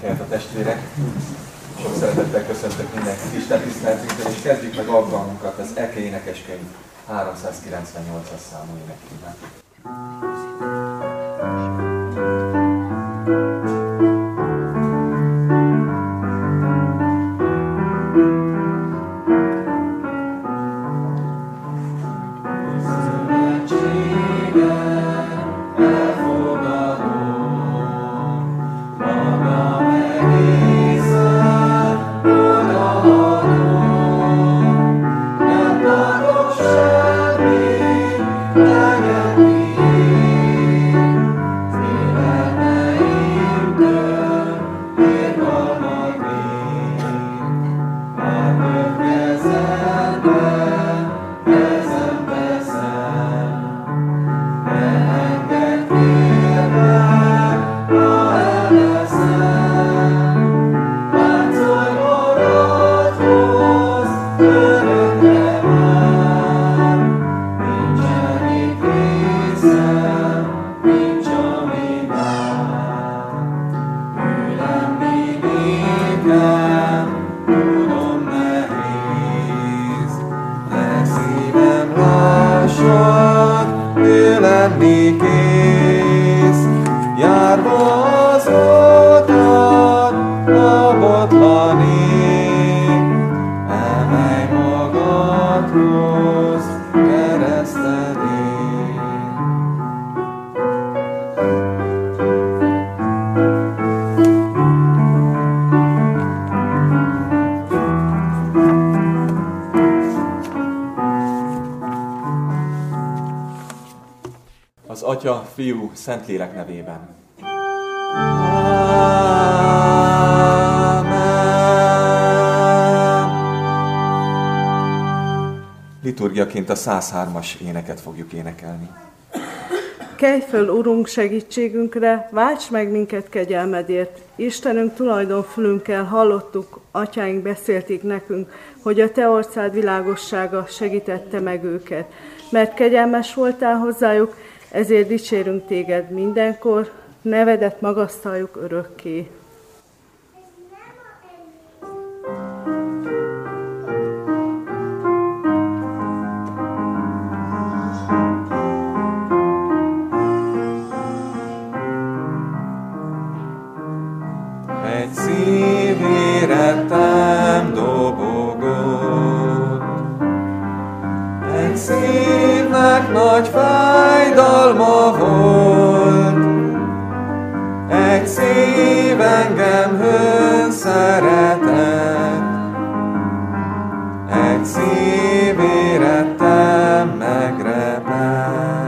helyet a testvérek. Sok szeretettel köszöntök mindenkit Isten tiszteletünkön, és kezdjük meg alkalmunkat az Eke énekeskönyv 398-as számú énekével. Az Atya, Fiú, Szentlélek nevében. Amen. Liturgiaként a 103-as éneket fogjuk énekelni. Kelj föl, Urunk, segítségünkre, válts meg minket kegyelmedért. Istenünk tulajdonfülünkkel hallottuk, atyáink beszélték nekünk, hogy a te orcád világossága segítette meg őket. Mert kegyelmes voltál hozzájuk, ezért dicsérünk téged mindenkor, nevedet magasztaljuk örökké. Egy szív érettem dobogott, egy szívnek nagy fájdalma volt, egy szív engem hőn szeretett, egy szív érettem megrepett.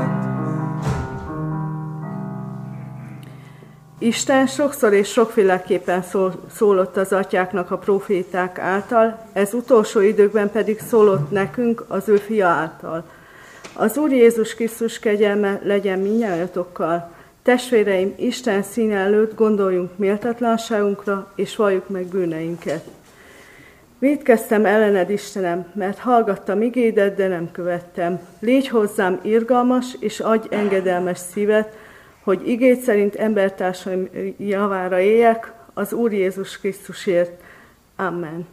Isten sokszor és sokféleképpen szólott az atyáknak a proféták által, ez utolsó időkben pedig szólott nekünk az ő fia által. Az Úr Jézus Krisztus kegyelme legyen mindnyájatokkal. Testvéreim, Isten színe előtt gondoljunk méltatlanságunkra, és valljuk meg bűneinket. Vétkeztem ellened, Istenem, mert hallgattam igédet, de nem követtem. Légy hozzám irgalmas, és adj engedelmes szívet, hogy igéd szerint embertársaim javára éljek, az Úr Jézus Krisztusért. Amen.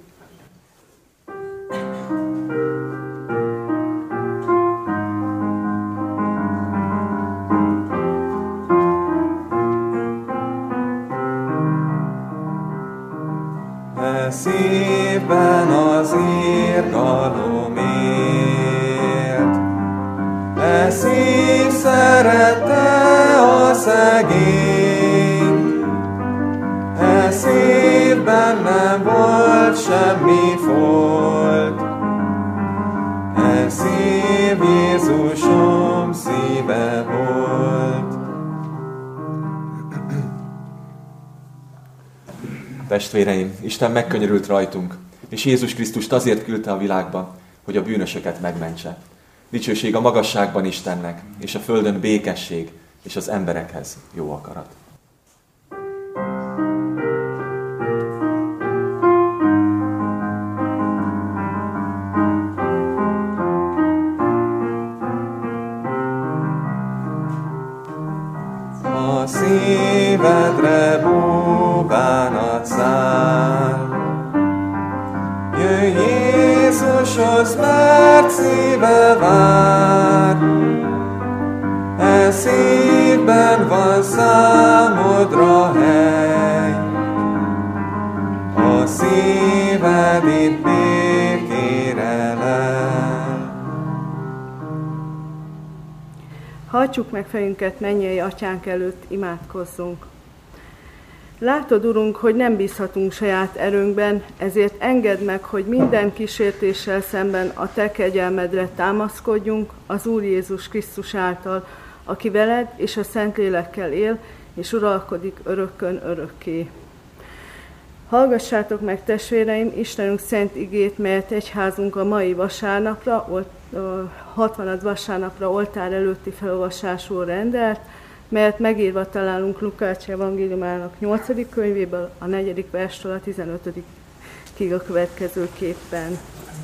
E szívben az irgalomért, e szív szerette a szegény, e szívben nem volt semmi folt, e szív Jézusom szíve volt. Testvéreim, Isten megkönyörült rajtunk, és Jézus Krisztust azért küldte a világba, hogy a bűnösöket megmentse. Dicsőség a magasságban Istennek, és a földön békesség, és az emberekhez jó akarat. A szívedre búván a szíve vár. E szívben van számodra hely, a szíved itt békére lel. Hajtsuk meg fejünket mennyei Atyánk előtt, imádkozzunk. Látod, Urunk, hogy nem bízhatunk saját erőnkben, ezért engedd meg, hogy minden kísértéssel szemben a Te kegyelmedre támaszkodjunk az Úr Jézus Krisztus által, aki veled és a Szentlélekkel él, és uralkodik örökkön örökké. Hallgassátok meg, testvéreim, Istenünk szent igét, melyet egyházunk a mai vasárnapra, 60. vasárnapra oltár előtti felolvasásról rendelt, melyet megírva találunk Lukács evangéliumának 8. könyvéből, a 4. verstől a 15. a következőképpen.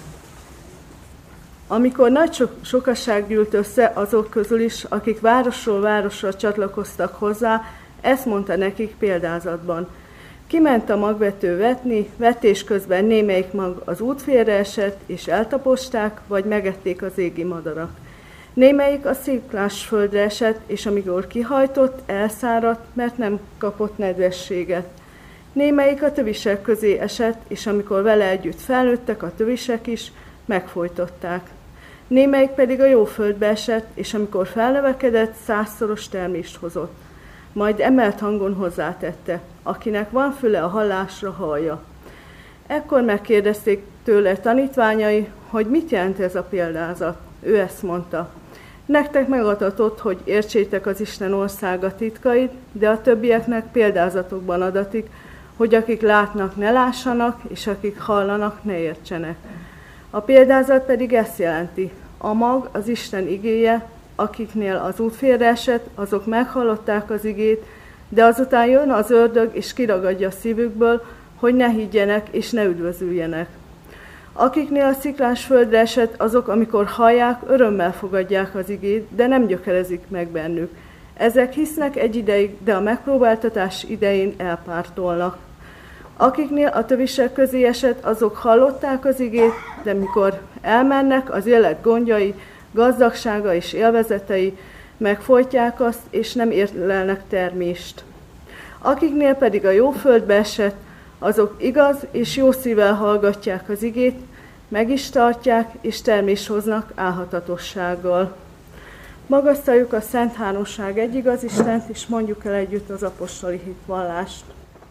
Amikor nagy sokaság gyűlt össze azok közül is, akik városról városra csatlakoztak hozzá, ezt mondta nekik példázatban. Kiment a magvető vetni, vetés közben némelyik mag az útfélre esett, és eltaposták, vagy megették az égi madarak. Némelyik a sziklás földre esett, és amikor kihajtott, elszáradt, mert nem kapott nedvességet. Némelyik a tövisek közé esett, és amikor vele együtt felnőttek a tövisek is, megfojtották. Némelyik pedig a jó földbe esett, és amikor felnövekedett, 100-szoros termést hozott. Majd emelt hangon hozzátette, akinek van füle a hallásra, hallja. Ekkor megkérdezték tőle tanítványai, hogy mit jelent ez a példázat. Ő ezt mondta. Nektek megadatott, hogy értsétek az Isten országa titkait, de a többieknek példázatokban adatik, hogy akik látnak, ne lássanak, és akik hallanak, ne értsenek. A példázat pedig ezt jelenti. A mag az Isten igéje, akiknél az út félreesett, azok meghallották az igét, de azután jön az ördög, és kiragadja a szívükből, hogy ne higgyenek, és ne üdvözüljenek. Akiknél a sziklás földre esett, azok, amikor hallják, örömmel fogadják az igét, de nem gyökerezik meg bennük. Ezek hisznek egy ideig, de a megpróbáltatás idején elpártolnak. Akiknél a tövisek közé esett, azok hallották az igét, de mikor elmennek, az élet gondjai, gazdagsága és élvezetei megfojtják azt, és nem érlelnek termést. Akiknél pedig a jó földbe esett, azok igaz és jó szívvel hallgatják az igét, meg is tartják, és termést hoznak álhatatossággal. Magasztaljuk a Szent Háromság egy igaz Istent, és mondjuk el együtt az apostoli hitvallást.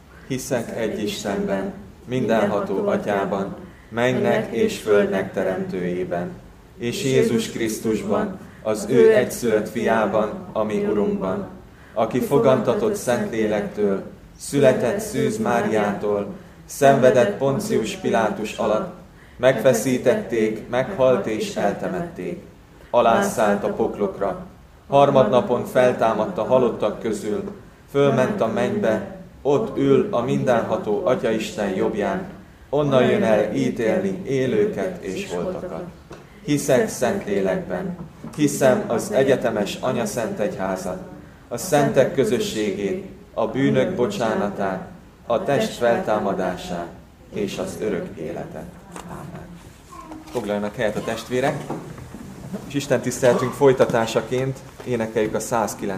Hiszek egy Istenben, mindenható Atyában, mennynek és földnek teremtőjében, és Jézus Krisztusban, az ő egyszülött fiában, a mi Urunkban, aki fogantatott Szentlélektől, született Szűz Máriától, szenvedett Poncius Pilátus alatt, megfeszítették, meghalt és eltemették. Alászállt a poklokra, harmadnapon feltámadt a halottak közül, fölment a mennybe, ott ül a mindenható Atyaisten jobbján, onnan jön el ítélni élőket és holtakat. Hiszek Szentlélekben, hiszem az egyetemes Anyaszentegyházat, a szentek közösségét, a bűnök bocsánatát, a test feltámadását és az örök életet. Ámen. Foglaljanak helyet a testvérek, és Isten tiszteletünk folytatásaként énekeljük a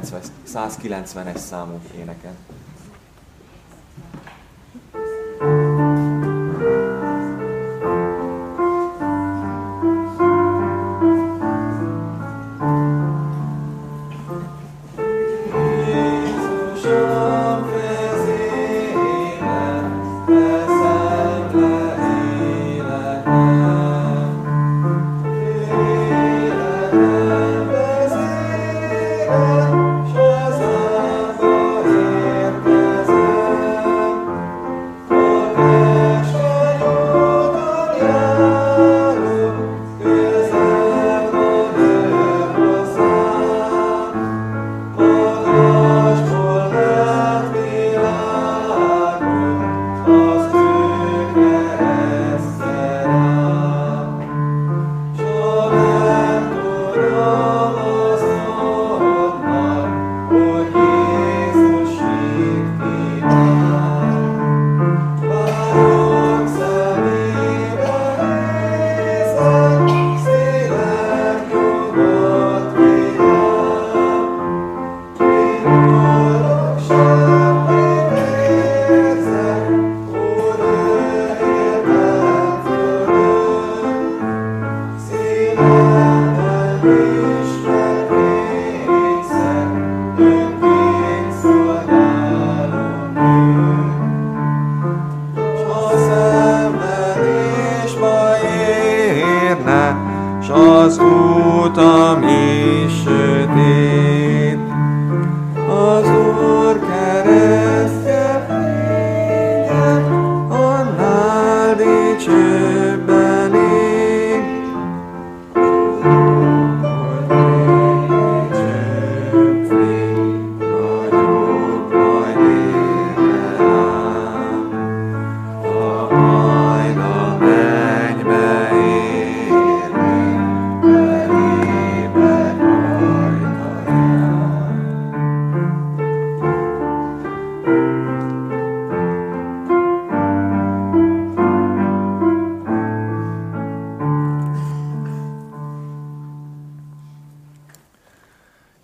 190-es számú éneket. Shazam,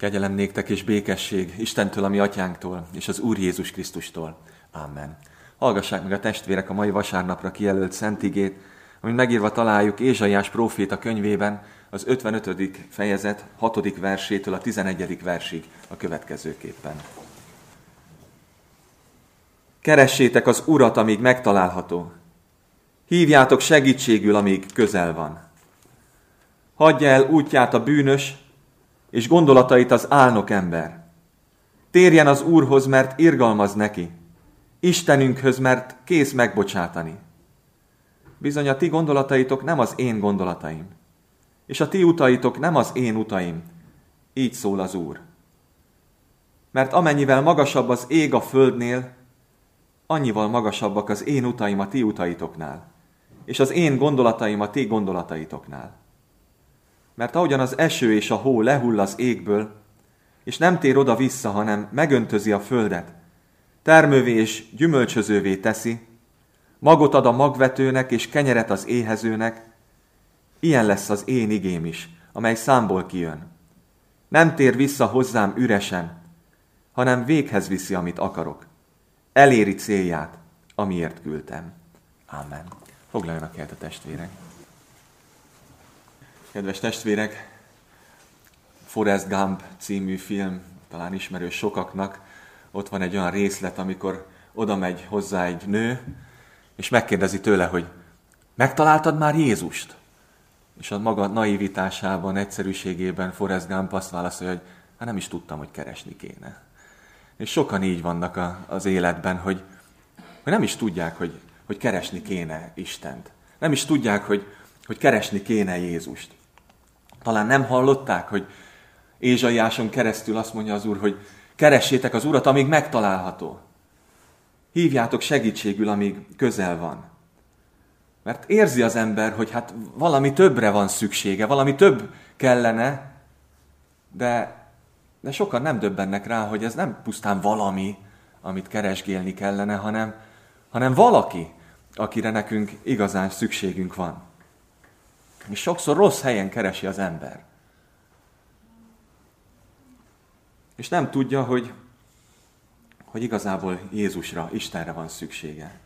Kegyelem néktek és békesség Istentől, a mi atyánktól, és az Úr Jézus Krisztustól. Amen. Hallgassák meg a testvérek a mai vasárnapra kijelölt szent igét, amit megírva találjuk Ézsaiás próféta könyvében, az 55. fejezet 6. versétől a 11. versig a következőképpen. Keressétek az Urat, amíg megtalálható. Hívjátok segítségül, amíg közel van. Hagyja el útját a bűnös, és gondolatait az álnok ember. Térjen az Úrhoz, mert irgalmaz neki, Istenünkhöz, mert kész megbocsátani. Bizony a ti gondolataitok nem az én gondolataim, és a ti utaitok nem az én utaim, így szól az Úr. Mert amennyivel magasabb az ég a földnél, annyival magasabbak az én utaim a ti utaitoknál, és az én gondolataim a ti gondolataitoknál. Mert ahogyan az eső és a hó lehull az égből, és nem tér oda-vissza, hanem megöntözi a földet, termővé és gyümölcsözővé teszi, magot ad a magvetőnek és kenyeret az éhezőnek, ilyen lesz az én igém is, amely számból kijön. Nem tér vissza hozzám üresen, hanem véghez viszi, amit akarok. Eléri célját, amiért küldtem. Ámen. Foglaljanak helyet a testvérek. Kedves testvérek, Forrest Gump című film, talán ismerős sokaknak. Ott van egy olyan részlet, amikor oda megy hozzá egy nő, és megkérdezi tőle, hogy megtaláltad már Jézust? És a maga naivitásában, egyszerűségében Forrest Gump azt válaszolja, hogy hát nem is tudtam, hogy keresni kéne. És sokan így vannak az életben, hogy nem is tudják, hogy keresni kéne Istent. Nem is tudják, hogy keresni kéne Jézust. Talán nem hallották, hogy Ézsaiáson keresztül azt mondja az Úr, hogy keressétek az Urat, amíg megtalálható. Hívjátok segítségül, amíg közel van. Mert érzi az ember, hogy hát valami többre van szüksége, valami több kellene, de sokan nem döbbennek rá, hogy ez nem pusztán valami, amit keresgélni kellene, hanem valaki, akire nekünk igazán szükségünk van. És sokszor rossz helyen keresi az ember. És nem tudja, hogy igazából Jézusra, Istenre van szüksége.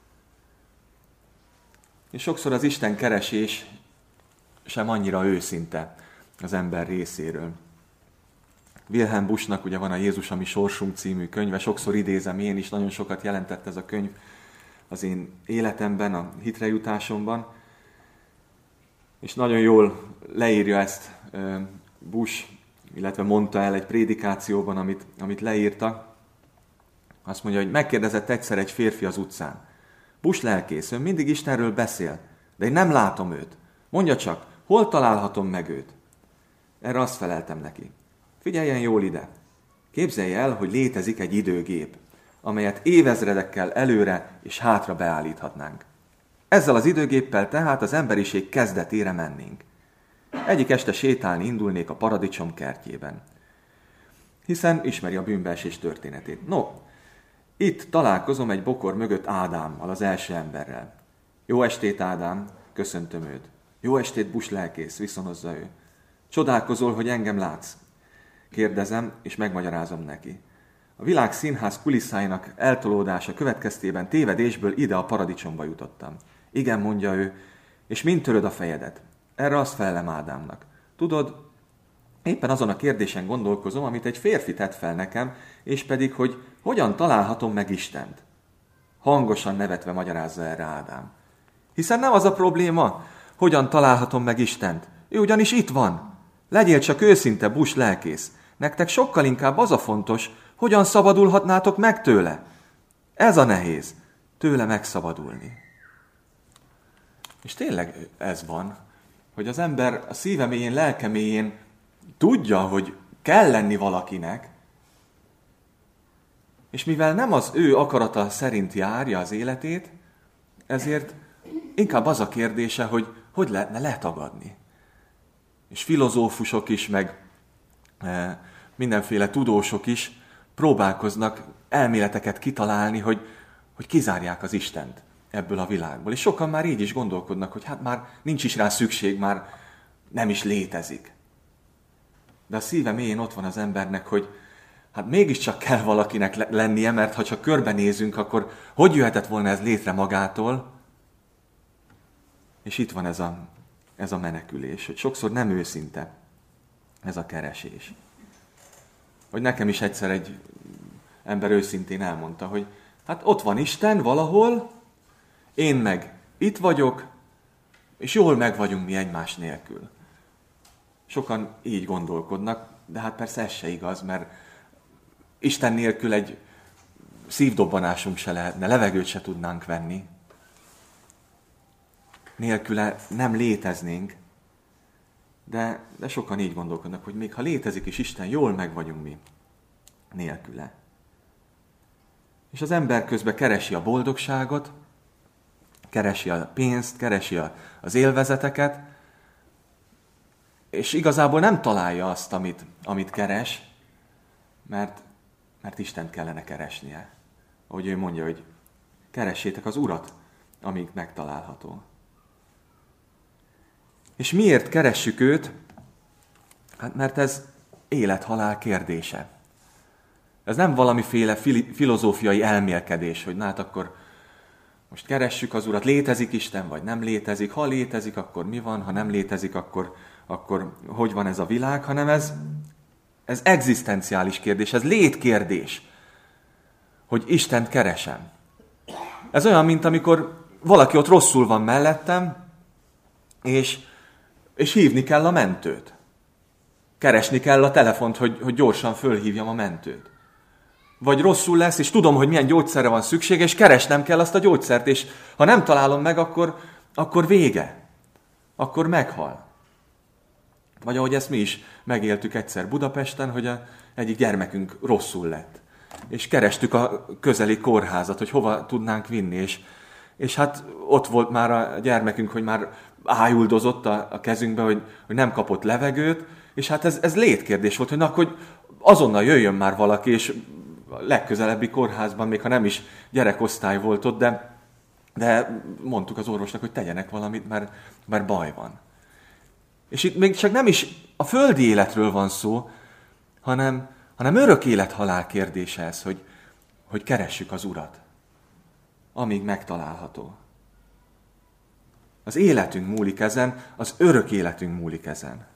És sokszor az Isten keresés sem annyira őszinte az ember részéről. Wilhelm Buschnak ugye van a Jézus, a mi sorsunk című könyve, sokszor idézem én is, nagyon sokat jelentett ez a könyv az én életemben, a hitrejutásomban. És nagyon jól leírja ezt Busch, illetve mondta el egy prédikációban, amit leírta. Azt mondja, hogy megkérdezett egyszer egy férfi az utcán. Busch lelkész, ön mindig Istenről beszél, de én nem látom őt. Mondja csak, hol találhatom meg őt? Erre azt feleltem neki. Figyeljen jól ide. Képzelje el, hogy létezik egy időgép, amelyet évezredekkel előre és hátra beállíthatnánk. Ezzel az időgéppel tehát az emberiség kezdetére mennénk. Egyik este sétálni indulnék a paradicsom kertjében. Hiszen ismeri a bűnbeesés történetét. No, itt találkozom egy bokor mögött Ádámmal, az első emberrel. Jó estét, Ádám, köszöntöm őt. Jó estét, Busch lelkész, viszonozza ő. Csodálkozol, hogy engem látsz? Kérdezem, és megmagyarázom neki. A világ színház kulisszáinak eltolódása következtében tévedésből ide a paradicsomba jutottam. Igen, mondja ő, és mind töröd a fejedet? Erre azt felelem Ádámnak. Tudod, éppen azon a kérdésen gondolkozom, amit egy férfi tett fel nekem, és pedig, hogy hogyan találhatom meg Istent. Hangosan nevetve magyarázza erre Ádám. Hiszen nem az a probléma, hogyan találhatom meg Istent. Ő ugyanis itt van. Legyél csak őszinte, Busch lelkész. Nektek sokkal inkább az a fontos, hogyan szabadulhatnátok meg tőle. Ez a nehéz, tőle megszabadulni. És tényleg ez van, hogy az ember a szíve mélyén, lelke mélyén tudja, hogy kell lenni valakinek, és mivel nem az ő akarata szerint járja az életét, ezért inkább az a kérdése, hogy lehetne letagadni. És filozófusok is, meg mindenféle tudósok is próbálkoznak elméleteket kitalálni, hogy kizárják az Istent ebből a világból. És sokan már így is gondolkodnak, hogy hát már nincs is rá szükség, már nem is létezik. de a szíve mélyén ott van az embernek, hogy hát mégiscsak kell valakinek lennie, mert ha csak körbenézünk, akkor hogy jöhetett volna ez létre magától? És itt van ez a menekülés, hogy sokszor nem őszinte ez a keresés. Hogy nekem is egyszer egy ember őszintén elmondta, hogy hát ott van Isten valahol, én meg itt vagyok, és jól meg vagyunk mi egymás nélkül. Sokan így gondolkodnak, de hát persze ez se igaz, mert Isten nélkül egy szívdobbanásunk se lehetne, levegőt se tudnánk venni. Nélküle nem léteznénk, de sokan így gondolkodnak, hogy még ha létezik is Isten, jól meg vagyunk mi nélküle. És az ember közben keresi a boldogságot, keresi a pénzt, keresi az élvezeteket, és igazából nem találja azt, amit keres, mert Istent kellene keresnie. Ahogy ő mondja, hogy keressétek az Urat, amíg megtalálható. És miért keressük őt? Hát mert ez élet-halál kérdése. Ez nem valamiféle filozófiai elmélkedés, hogy hát akkor most keressük az Urat, létezik Isten, vagy nem létezik. Ha létezik, akkor mi van, ha nem létezik, akkor hogy van ez a világ, hanem ez egzisztenciális kérdés, ez létkérdés, hogy Istent keresem. Ez olyan, mint amikor valaki ott rosszul van mellettem, és hívni kell a mentőt. Keresni kell a telefont, hogy gyorsan fölhívjam a mentőt. Vagy rosszul lesz, és tudom, hogy milyen gyógyszerre van szükség, és keresnem kell azt a gyógyszert, és ha nem találom meg, akkor vége. Akkor meghal. Vagy ahogy ezt mi is megéltük egyszer Budapesten, hogy egyik gyermekünk rosszul lett. És kerestük a közeli kórházat, hogy hova tudnánk vinni, és hát ott volt már a gyermekünk, hogy már ájuldozott a kezünkbe, hogy nem kapott levegőt, és hát ez létkérdés volt, hogy akkor azonnal jöjjön már valaki, és a legközelebbi kórházban, még ha nem is gyerekosztály volt ott, de mondtuk az orvosnak, hogy tegyenek valamit, mert baj van. És itt még csak nem is a földi életről van szó, hanem örök élet-halál kérdése ez, hogy keressük az Urat, amíg megtalálható. Az életünk múlik ezen, az örök életünk múlik ezen.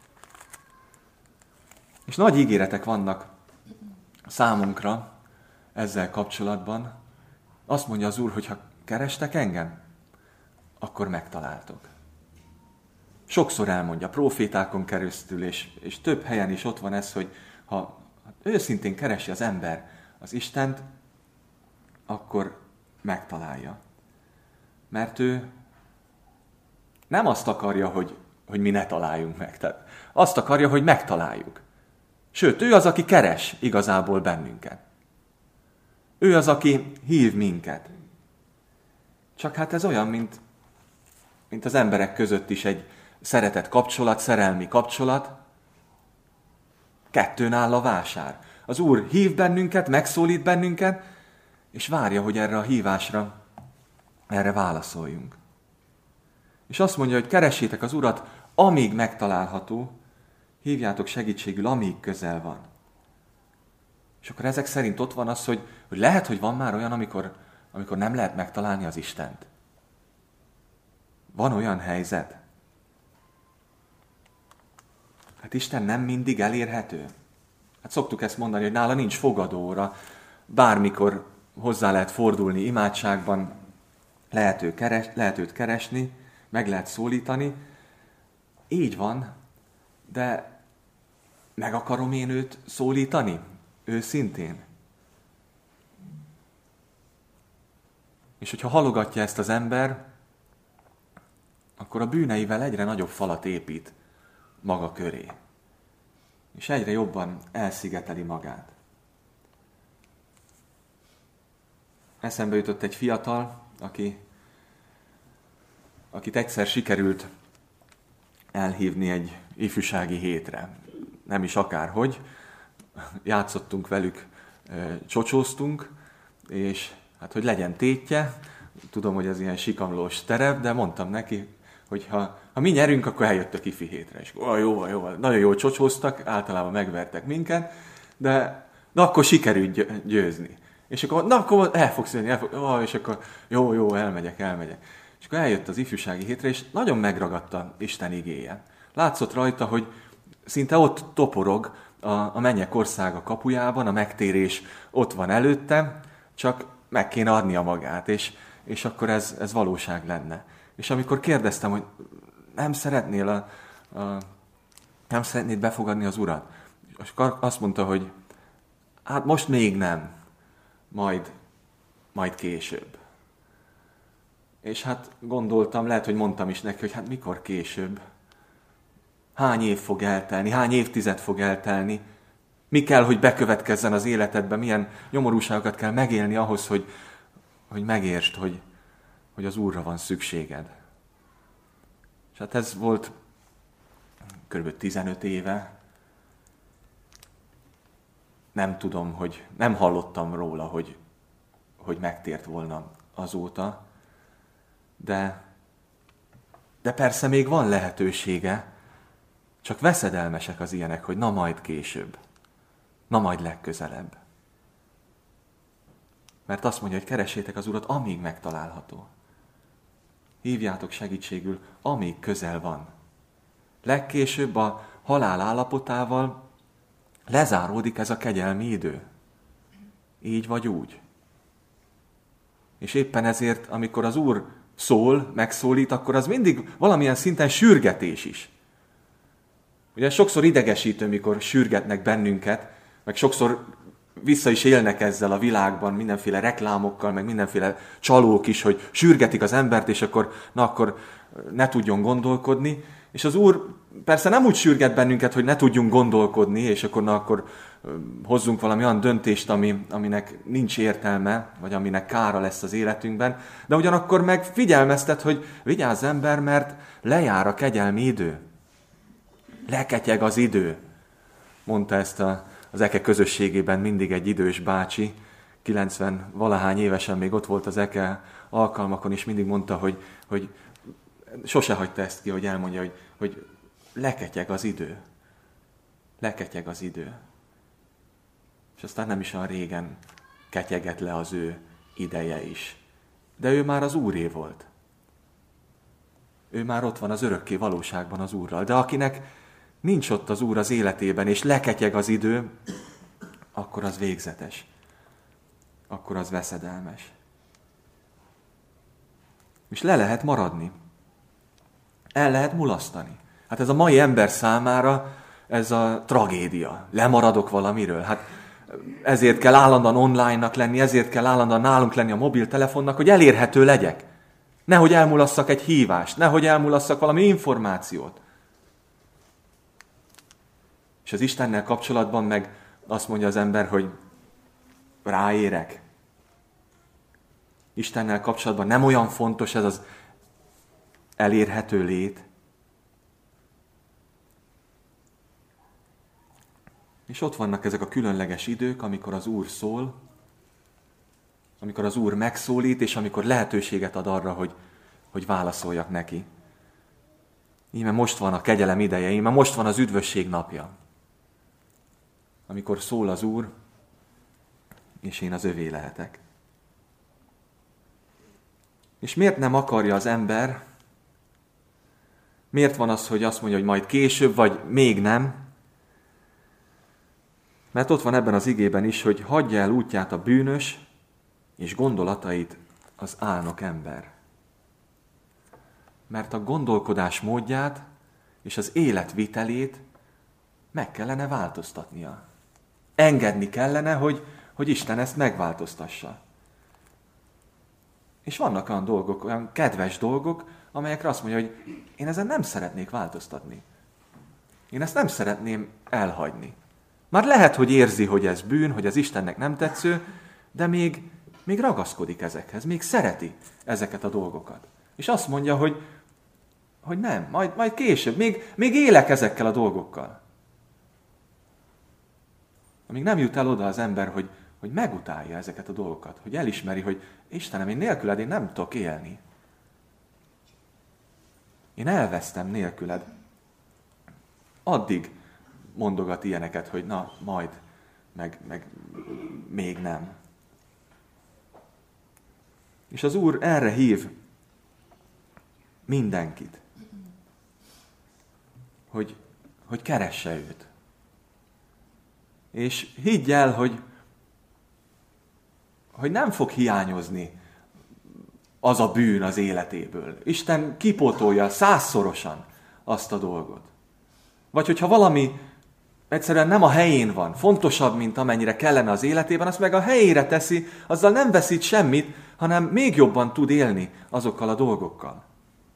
És nagy ígéretek vannak számunkra ezzel kapcsolatban. Azt mondja az Úr, hogy ha kerestek engem, akkor megtaláltok. Sokszor elmondja, profétákon keresztül, és több helyen is ott van ez, hogy ha őszintén keresi az ember az Istent, akkor megtalálja. Mert ő nem azt akarja, hogy mi ne találjunk meg. Tehát azt akarja, hogy megtaláljuk. Sőt, ő az, aki keres igazából bennünket. Ő az, aki hív minket. Csak hát ez olyan, mint az emberek között is egy szeretett kapcsolat, szerelmi kapcsolat. Kettőn áll a vásár. Az Úr hív bennünket, megszólít bennünket, és várja, hogy erre a hívásra, erre válaszoljunk. És azt mondja, hogy keressétek az Urat, amíg megtalálható, hívjátok segítségül, amíg közel van. És akkor ezek szerint ott van az, hogy lehet, hogy van már olyan, amikor nem lehet megtalálni az Istent. Van olyan helyzet. Hát Isten nem mindig elérhető. Hát szoktuk ezt mondani, hogy nála nincs fogadóra, bármikor hozzá lehet fordulni imádságban, lehet őt keresni, meg lehet szólítani. Így van, de meg akarom én őt szólítani? Őszintén? És hogyha halogatja ezt az ember, akkor a bűneivel egyre nagyobb falat épít maga köré. És egyre jobban elszigeteli magát. Eszembe jutott egy fiatal, akit egyszer sikerült elhívni egy ifjúsági hétre. Nem is akárhogy. Játszottunk velük, csocsóztunk, és hát, hogy legyen tétje, tudom, hogy ez ilyen sikamlós terep, de mondtam neki, hogy ha mi nyerünk, akkor eljött a kifi hétre. És jó, nagyon jól csocsóztak, általában megvertek minket, de akkor sikerült győzni. És akkor el fogsz jönni, és akkor jó, elmegyek. És akkor eljött az ifjúsági hétre, és nagyon megragadta Isten igéje. Látszott rajta, hogy szinte ott toporog a mennyek országa kapujában, a megtérés ott van előtte, csak meg kéne adnia magát, és akkor ez valóság lenne. És amikor kérdeztem, hogy nem szeretnéd befogadni az Urat? És akkor azt mondta, hogy hát most még nem, majd később. És hát gondoltam, lehet, hogy mondtam is neki, hogy hát mikor később? Hány év fog eltelni? Hány évtized fog eltelni? Mi kell, hogy bekövetkezzen az életedben? Milyen nyomorúságokat kell megélni ahhoz, hogy megértsd, hogy az Úrra van szükséged? És hát ez volt kb. 15 éve. Nem tudom, nem hallottam róla, hogy megtért volna azóta. De persze még van lehetősége, csak veszedelmesek az ilyenek, hogy na majd később, na majd legközelebb. Mert azt mondja, hogy keressétek az Urat, amíg megtalálható. Hívjátok segítségül, amíg közel van. Legkésőbb a halál állapotával lezáródik ez a kegyelmi idő. Így vagy úgy. És éppen ezért, amikor az Úr szól, megszólít, akkor az mindig valamilyen szinten sürgetés is. Ugye sokszor idegesítő, mikor sürgetnek bennünket, meg sokszor vissza is élnek ezzel a világban, mindenféle reklámokkal, meg mindenféle csalók is, hogy sürgetik az embert, és akkor ne tudjon gondolkodni. És az Úr persze nem úgy sürget bennünket, hogy ne tudjunk gondolkodni, és akkor hozzunk valami olyan döntést, aminek nincs értelme, vagy aminek kára lesz az életünkben, de ugyanakkor meg figyelmeztet, hogy vigyázz ember, mert lejár a kegyelmi idő. Leketyeg az idő. Mondta ezt az Eke közösségében mindig egy idős bácsi, 90-valahány évesen még ott volt az Eke alkalmakon, és mindig mondta, hogy sose hagyta ezt ki, hogy elmondja, hogy leketyeg az idő. Leketyeg az idő. És aztán nem is olyan régen ketyegett le az ő ideje is. De ő már az Úré volt. Ő már ott van az örökké valóságban az Úrral. De akinek nincs ott az Úr az életében, és leketyeg az idő, akkor az végzetes. Akkor az veszedelmes. És le lehet maradni. El lehet mulasztani. Hát ez a mai ember számára ez a tragédia. Lemaradok valamiről. Hát ezért kell állandóan online-nak lenni, ezért kell állandóan nálunk lenni a mobiltelefonnak, hogy elérhető legyek. Nehogy elmulasszak egy hívást, nehogy elmulasszak valami információt. És az Istennel kapcsolatban meg azt mondja az ember, hogy ráérek. Istennel kapcsolatban nem olyan fontos ez az elérhető lét. És ott vannak ezek a különleges idők, amikor az Úr szól, amikor az Úr megszólít, és amikor lehetőséget ad arra, hogy válaszoljak neki. Íme most van a kegyelem ideje, íme most van az üdvösség napja. Amikor szól az Úr, és én az övé lehetek. És miért nem akarja az ember, miért van az, hogy azt mondja, hogy majd később, vagy még nem? Mert ott van ebben az igében is, hogy hagyja el útját a bűnös, és gondolatait az álnok ember. Mert a gondolkodás módját és az életvitelét meg kellene változtatnia. Engedni kellene, hogy Isten ezt megváltoztassa. És vannak olyan dolgok, olyan kedves dolgok, amelyekre azt mondja, hogy én ezen nem szeretnék változtatni. Én ezt nem szeretném elhagyni. Már lehet, hogy érzi, hogy ez bűn, hogy ez Istennek nem tetsző, de még ragaszkodik ezekhez, még szereti ezeket a dolgokat. És azt mondja, hogy nem, majd később, még élek ezekkel a dolgokkal. Amíg nem jut el oda az ember, hogy megutálja ezeket a dolgokat, hogy elismeri, hogy Istenem, én nélküled én nem tudok élni. Én elvesztem nélküled. Addig mondogat ilyeneket, hogy na, majd, meg még nem. És az Úr erre hív mindenkit, hogy keresse őt. És higgy el, hogy nem fog hiányozni az a bűn az életéből. Isten kipótolja 100-szorosan azt a dolgot. Vagy hogyha valami egyszerűen nem a helyén van, fontosabb, mint amennyire kellene az életében, azt meg a helyére teszi, azzal nem veszít semmit, hanem még jobban tud élni azokkal a dolgokkal.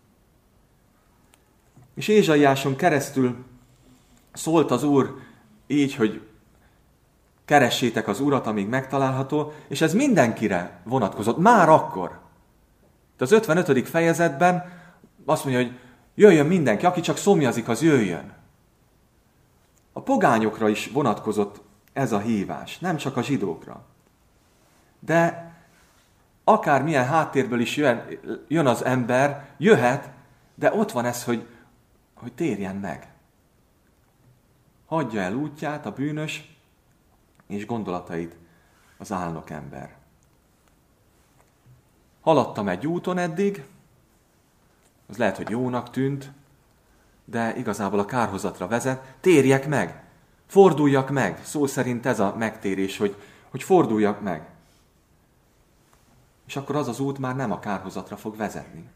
És Ézsaiáson keresztül szólt az Úr így, hogy keressétek az Urat, amíg megtalálható, és ez mindenkire vonatkozott, már akkor. De az 55. fejezetben azt mondja, hogy jöjjön mindenki, aki csak szomjazik, az jöjjön. A pogányokra is vonatkozott ez a hívás, nem csak a zsidókra. De akármilyen háttérből is jön az ember, jöhet, de ott van ez, hogy térjen meg. Hagyja el útját a bűnös, és gondolatait az álnok ember. Haladtam egy úton eddig, az lehet, hogy jónak tűnt, de igazából a kárhozatra vezet, térjek meg, forduljak meg. Szó szerint ez a megtérés, hogy forduljak meg. És akkor az az út már nem a kárhozatra fog vezetni.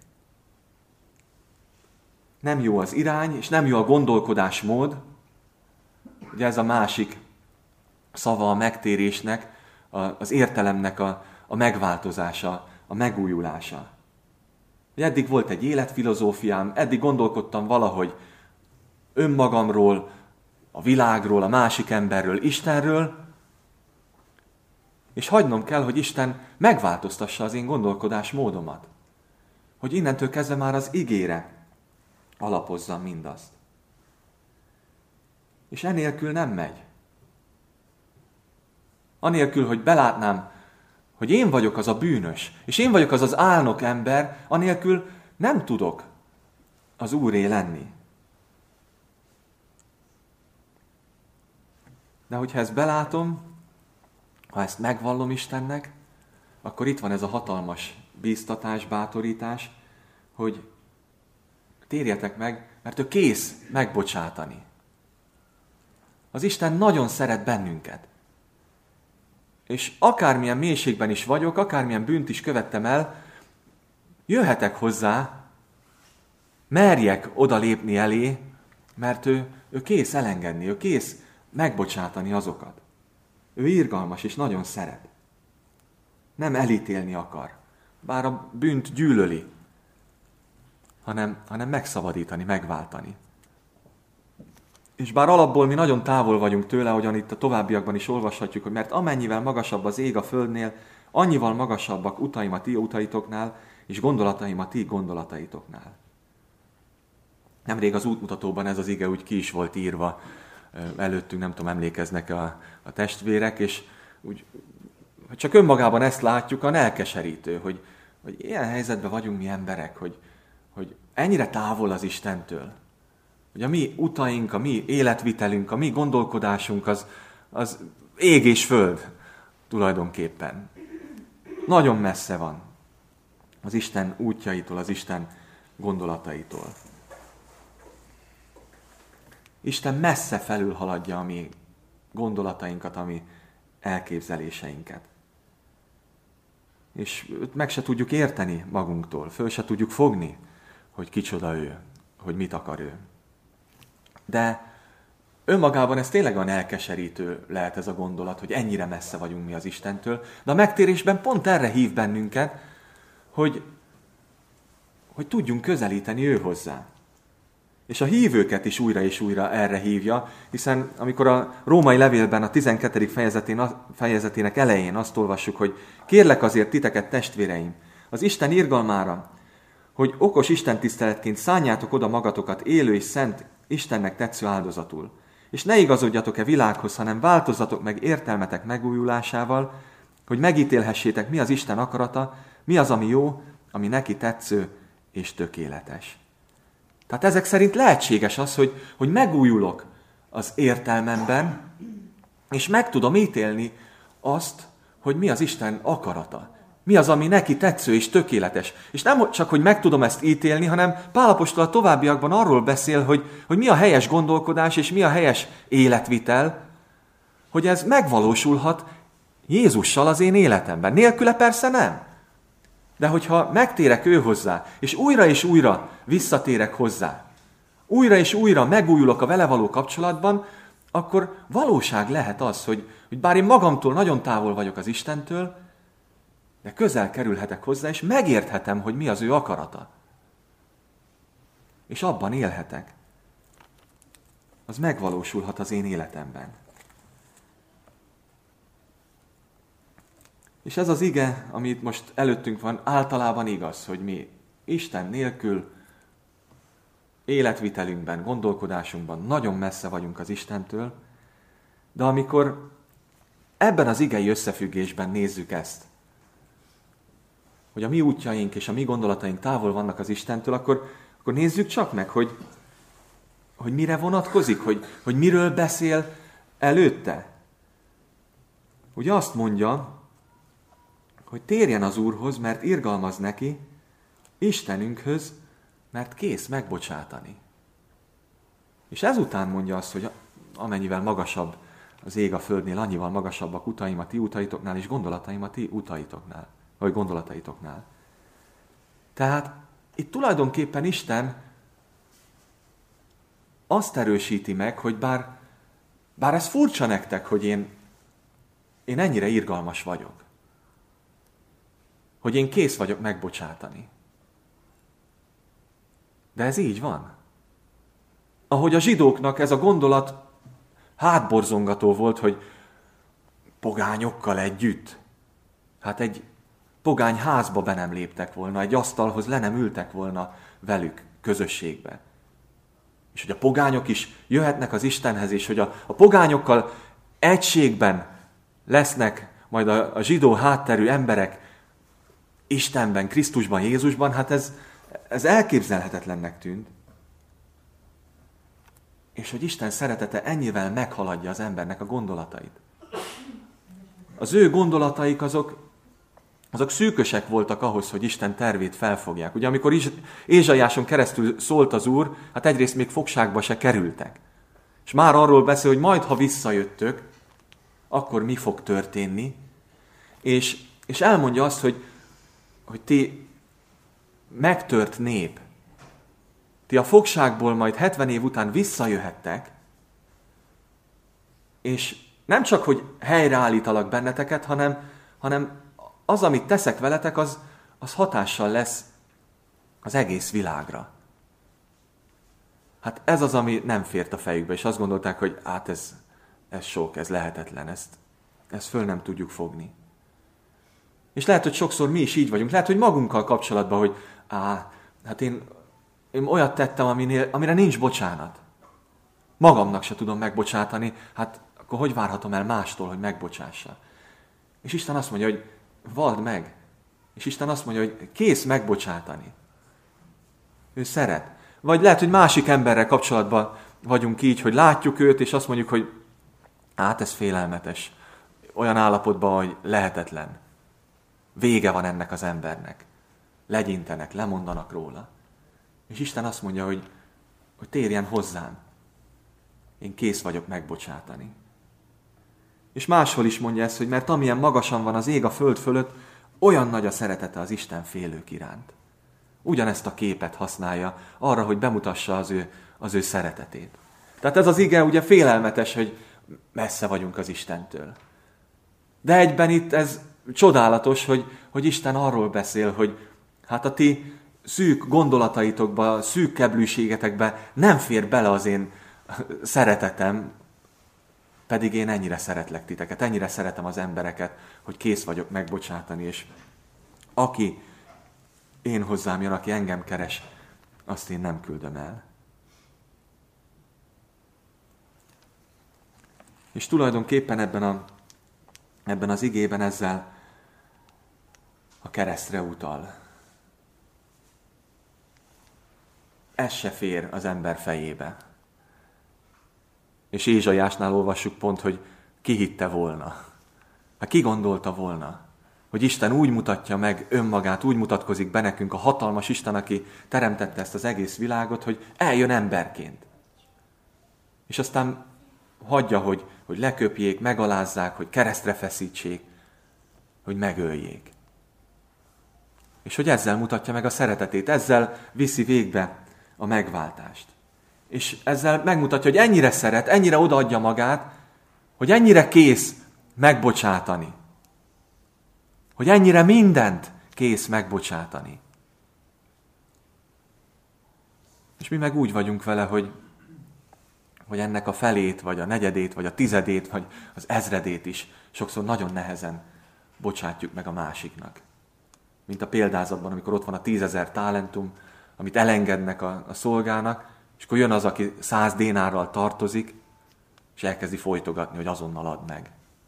Nem jó az irány, és nem jó a gondolkodásmód. Ugye ez a másik szava a megtérésnek, az értelemnek a megváltozása, a megújulása. Eddig volt egy életfilozófiám, eddig gondolkodtam valahogy önmagamról, a világról, a másik emberről, Istenről, és hagynom kell, hogy Isten megváltoztassa az én gondolkodásmódomat. Hogy innentől kezdve már az igére alapozzam mindazt. És enélkül nem megy. Anélkül, hogy belátnám, hogy én vagyok az a bűnös, és én vagyok az az álnok ember, anélkül nem tudok az Úré lenni. De hogyha ezt belátom, ha ezt megvallom Istennek, akkor itt van ez a hatalmas bíztatás, bátorítás, hogy térjetek meg, mert ő kész megbocsátani. Az Isten nagyon szeret bennünket. És akármilyen mélységben is vagyok, akármilyen bűnt is követtem el, jöhetek hozzá, merjek odalépni elé, mert ő kész elengedni, ő kész megbocsátani azokat. Ő irgalmas és nagyon szeret. Nem elítélni akar, bár a bűnt gyűlöli, hanem megszabadítani, megváltani. És bár alapból mi nagyon távol vagyunk tőle, ahogyan itt a továbbiakban is olvashatjuk, hogy mert amennyivel magasabb az ég a földnél, annyival magasabbak utaim a ti utaitoknál, és gondolataim a ti gondolataitoknál. Nemrég az útmutatóban ez az ige úgy ki is volt írva előttünk, nem tudom, emlékeznek a testvérek, és úgy, hogy csak önmagában ezt látjuk, a elkeserítő, hogy ilyen helyzetben vagyunk mi emberek, hogy ennyire távol az Istentől. Hogy a mi utaink, a mi életvitelünk, a mi gondolkodásunk az ég és föld tulajdonképpen. Nagyon messze van az Isten útjaitól, az Isten gondolataitól. Isten messze felülhaladja a mi gondolatainkat, a mi elképzeléseinket. És meg se tudjuk érteni magunktól, föl se tudjuk fogni, hogy kicsoda ő, hogy mit akar ő. De önmagában ez tényleg olyan elkeserítő lehet ez a gondolat, hogy ennyire messze vagyunk mi az Istentől, de a megtérésben pont erre hív bennünket, hogy tudjunk közelíteni ő hozzá. És a hívőket is újra és újra erre hívja, hiszen amikor a római levélben a 12. fejezetének elején azt olvassuk, hogy kérlek azért titeket, testvéreim, az Isten irgalmára, hogy okos istentiszteletként szánjátok oda magatokat élő és szent Istennek tetsző áldozatul. És ne igazodjatok-e világhoz, hanem változzatok meg értelmetek megújulásával, hogy megítélhessétek, mi az Isten akarata, mi az, ami jó, ami neki tetsző és tökéletes. Tehát ezek szerint lehetséges az, hogy megújulok az értelmemben, és meg tudom ítélni azt, hogy mi az Isten akarata. Mi az, ami neki tetsző és tökéletes. És nem csak, hogy meg tudom ezt ítélni, hanem Pál apostol a továbbiakban arról beszél, hogy mi a helyes gondolkodás és mi a helyes életvitel, hogy ez megvalósulhat Jézussal az én életemben. Nélküle persze nem. De hogyha megtérek ő hozzá, és újra visszatérek hozzá, újra és újra megújulok a vele való kapcsolatban, akkor valóság lehet az, hogy bár én magamtól nagyon távol vagyok az Istentől, de közel kerülhetek hozzá, és megérthetem, hogy mi az ő akarata. És abban élhetek. Az megvalósulhat az én életemben. És ez az ige, ami itt most előttünk van, általában igaz, hogy mi Isten nélkül életvitelünkben, gondolkodásunkban nagyon messze vagyunk az Istentől, de amikor ebben az igei összefüggésben nézzük ezt, hogy a mi útjaink és a mi gondolataink távol vannak az Istentől, akkor nézzük csak meg, hogy mire vonatkozik, hogy miről beszél előtte. Ugye azt mondja, hogy térjen az Úrhoz, mert irgalmaz neki, Istenünkhöz, mert kész megbocsátani. És ezután mondja azt, hogy amennyivel magasabb az ég a földnél, annyival magasabbak utaim a ti utaitoknál, és gondolataim a ti utaitoknál, vagy gondolataitoknál. Tehát itt tulajdonképpen Isten azt erősíti meg, hogy bár ez furcsa nektek, hogy én ennyire irgalmas vagyok, hogy én kész vagyok megbocsátani. De ez így van. Ahogy a zsidóknak ez a gondolat hátborzongató volt, hogy pogányokkal együtt. Hát egy pogány házba be nem léptek volna, egy asztalhoz le nem ültek volna velük közösségbe. És hogy a pogányok is jöhetnek az Istenhez, és hogy a pogányokkal egységben lesznek majd a zsidó hátterű emberek Istenben, Krisztusban, Jézusban, hát ez elképzelhetetlennek tűnt. És hogy Isten szeretete ennyivel meghaladja az embernek a gondolatait. Az ő gondolataik azok szűkösek voltak ahhoz, hogy Isten tervét felfogják. Ugye amikor Ézsaiáson keresztül szólt az Úr, hát egyrészt még fogságba se kerültek. És már arról beszél, hogy majd, ha visszajöttök, akkor mi fog történni. És elmondja azt, hogy ti megtört nép, ti a fogságból majd 70 év után visszajöhettek, és nem csak, hogy helyreállítalak benneteket, hanem az, amit teszek veletek, az hatással lesz az egész világra. Hát ez az, ami nem fért a fejükbe, és azt gondolták, hogy hát ez sok, ez lehetetlen, ezt föl nem tudjuk fogni. És lehet, hogy sokszor mi is így vagyunk. Lehet, hogy magunkkal kapcsolatban, hogy hát én olyat tettem, amire nincs bocsánat. Magamnak se tudom megbocsátani, hát akkor hogy várhatom el mástól, hogy megbocsássa? És Isten azt mondja, hogy vald meg. És Isten azt mondja, hogy kész megbocsátani. Ő szeret. Vagy lehet, hogy másik emberrel kapcsolatban vagyunk így, hogy látjuk őt, és azt mondjuk, hogy hát ez félelmetes. Olyan állapotban, hogy lehetetlen. Vége van ennek az embernek. Legyintenek, lemondanak róla. És Isten azt mondja, hogy térjen hozzám. Én kész vagyok megbocsátani. És máshol is mondja ezt, hogy mert amilyen magasan van az ég a föld fölött, olyan nagy a szeretete az Isten félők iránt. Ugyanezt a képet használja arra, hogy bemutassa az ő szeretetét. Tehát ez az ige ugye félelmetes, hogy messze vagyunk az Istentől. De egyben itt ez csodálatos, hogy Isten arról beszél, hogy hát a ti szűk gondolataitokba, szűk keblűségetekbe nem fér bele az én szeretetem, pedig én ennyire szeretlek titeket, ennyire szeretem az embereket, hogy kész vagyok megbocsátani, és aki én hozzám jön, aki engem keres, azt én nem küldöm el. És tulajdonképpen ebben az igében ezzel a keresztre utal. ez se fér az ember fejébe. És Ézsaiásnál olvassuk pont, hogy ki hitte volna. Hát ki gondolta volna, hogy Isten úgy mutatja meg önmagát, úgy mutatkozik be nekünk, a hatalmas Isten, aki teremtette ezt az egész világot, hogy eljön emberként. És aztán hagyja, hogy leköpjék, megalázzák, hogy keresztre feszítsék, hogy megöljék. És hogy ezzel mutatja meg a szeretetét, ezzel viszi végbe a megváltást. És ezzel megmutatja, hogy ennyire szeret, ennyire odaadja magát, hogy ennyire kész megbocsátani. Hogy ennyire mindent kész megbocsátani. És mi meg úgy vagyunk vele, hogy ennek a felét, vagy a negyedét, vagy a tizedét, vagy az ezredét is sokszor nagyon nehezen bocsátjuk meg a másiknak. Mint a példázatban, amikor ott van a 10 000 talentum, amit elengednek a szolgának, és akkor jön az, aki 100 dénárral tartozik, és elkezdi folytogatni, hogy azonnal add meg.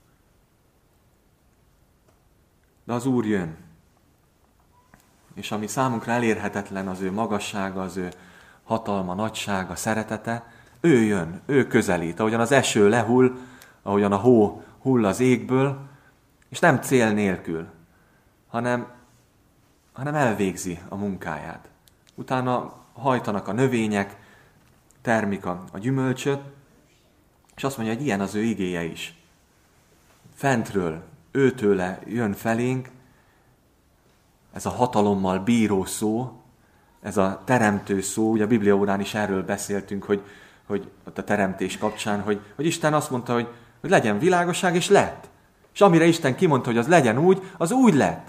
De az Úr jön. És ami számunkra elérhetetlen, az ő magassága, az ő hatalma, nagysága, szeretete, ő jön, ő közelít, ahogyan az eső lehull, ahogyan a hó hull az égből, és nem cél nélkül, hanem elvégzi a munkáját. Utána hajtanak a növények, termik a gyümölcsöt, és azt mondja, hogy ilyen az ő igéje is. Fentről, őtőle jön felénk, ez a hatalommal bíró szó, ez a teremtő szó, ugye a Biblia órán is erről beszéltünk, hogy ott a teremtés kapcsán, hogy Isten azt mondta, hogy legyen világosság, és lett. És amire Isten kimondta, hogy az legyen úgy, az úgy lett.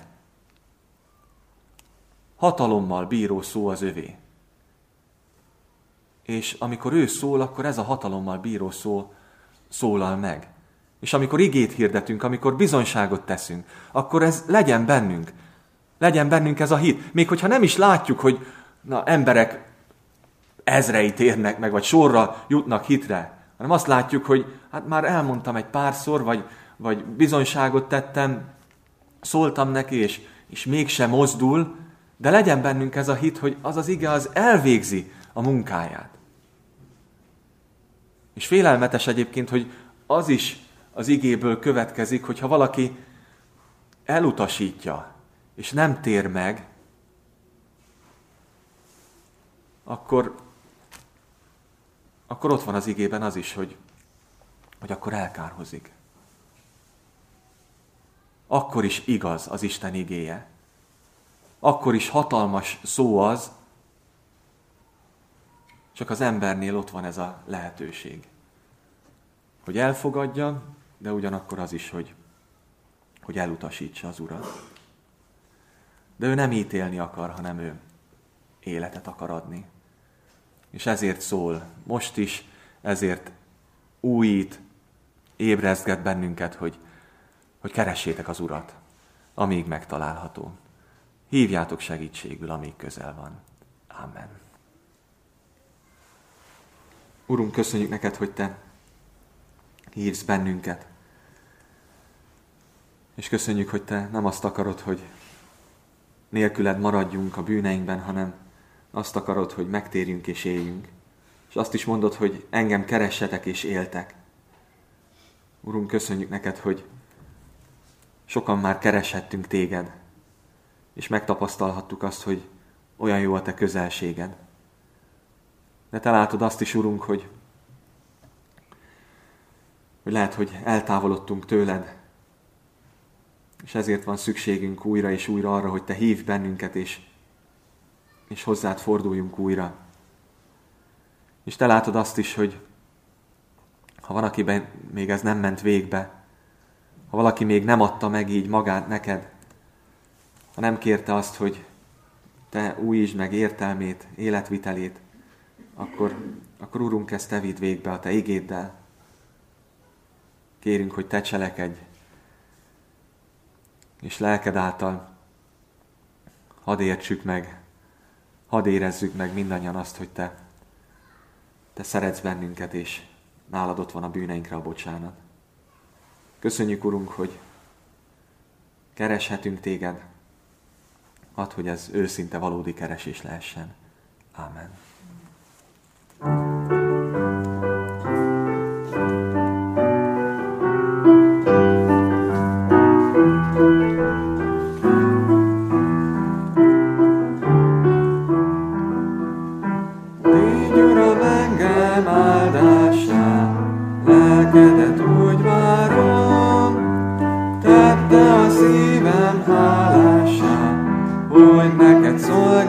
Hatalommal bíró szó az övé. És amikor ő szól, akkor ez a hatalommal bíró szó szólal meg. És amikor igét hirdetünk, amikor bizonyságot teszünk, akkor ez legyen bennünk. Legyen bennünk ez a hit. Még hogyha nem is látjuk, hogy emberek ezrei térnek meg, vagy sorra jutnak hitre, hanem azt látjuk, hogy hát már elmondtam egy párszor, vagy bizonyságot tettem, szóltam neki, és mégsem mozdul, de legyen bennünk ez a hit, hogy az az ige, az elvégzi a munkáját. És félelmetes egyébként, hogy az is az igéből következik, hogyha valaki elutasítja, és nem tér meg, akkor ott van az igében az is, hogy akkor elkárhozik. Akkor is igaz az Isten igéje. Akkor is hatalmas szó az, csak az embernél ott van ez a lehetőség. Hogy elfogadja, de ugyanakkor az is, hogy elutasítsa az Urat. De ő nem ítélni akar, hanem ő életet akar adni. És ezért szól most is, ezért újít, ébrezget bennünket, hogy keressétek az Urat, amíg megtalálható. Hívjátok segítségül, amíg közel van. Amen. Urunk, köszönjük neked, hogy te hívsz bennünket. És köszönjük, hogy te nem azt akarod, hogy nélküled maradjunk a bűneinkben, hanem azt akarod, hogy megtérjünk és éljünk. És azt is mondod, hogy engem keressetek és éltek. Urunk, köszönjük neked, hogy sokan már kereshettünk téged, és megtapasztalhattuk azt, hogy olyan jó a te közelséged. De te látod azt is, Urunk, hogy lehet, hogy eltávolodtunk tőled, és ezért van szükségünk újra és újra arra, hogy te hívj bennünket, és hozzád forduljunk újra. És te látod azt is, hogy ha van, akiben még ez nem ment végbe, ha valaki még nem adta meg így magát neked, ha nem kérte azt, hogy te újítsd meg értelmét, életvitelét, akkor Urunk, ezt te vidd végbe a te igéddel. Kérünk, hogy te cselekedj, és lelked által hadd értsük meg, hadd érezzük meg mindannyian azt, hogy te szeretsz bennünket, és nálad ott van a bűneinkre a bocsánat. Köszönjük, Urunk, hogy kereshetünk téged. Add, hogy ez őszinte, valódi keresés lehessen. Ámen.